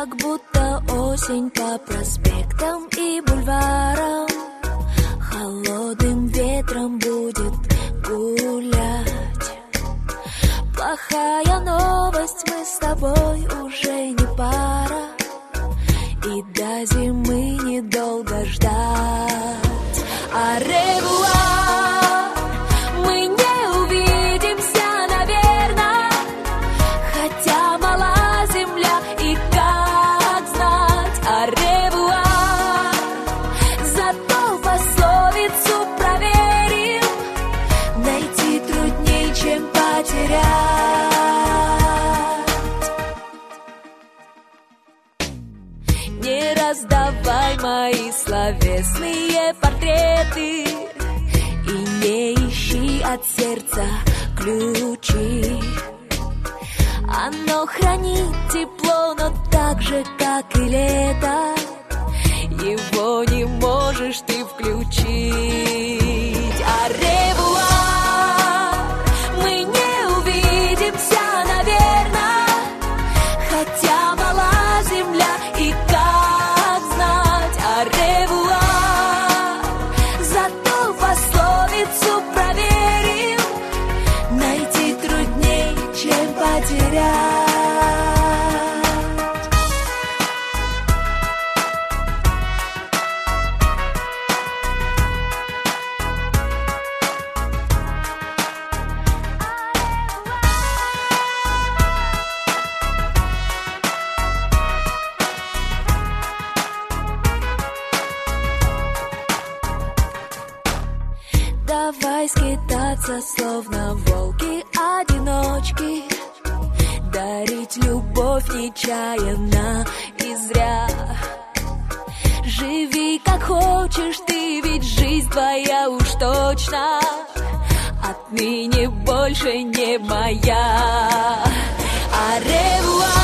как будто осень по проспектам и бульварам холодным ветром будет гулять. Плохая новость, мы с тобой уже не пара, и до зимы недолго ждать. Аревуар, мы не увидимся, наверное, хотя мала земля, и как знать. Аревуар, зато пословицу проверим, найти трудней, чем потерять. Не раздавай мои словесные портреты и не ищи от сердца ключи. Оно хранит тепло, но так же, как и лето, его не можешь ты включить. Аревуар, мы не увидимся, наверное, хотя мала земля, и как знать. Аревуар, зато пословицу проверим, найти трудней, чем потерять. Давай скитаться, словно волки-одиночки, дарить любовь нечаянно и зря. Живи как хочешь ты, ведь жизнь твоя уж точно отныне больше не моя. Аревуар.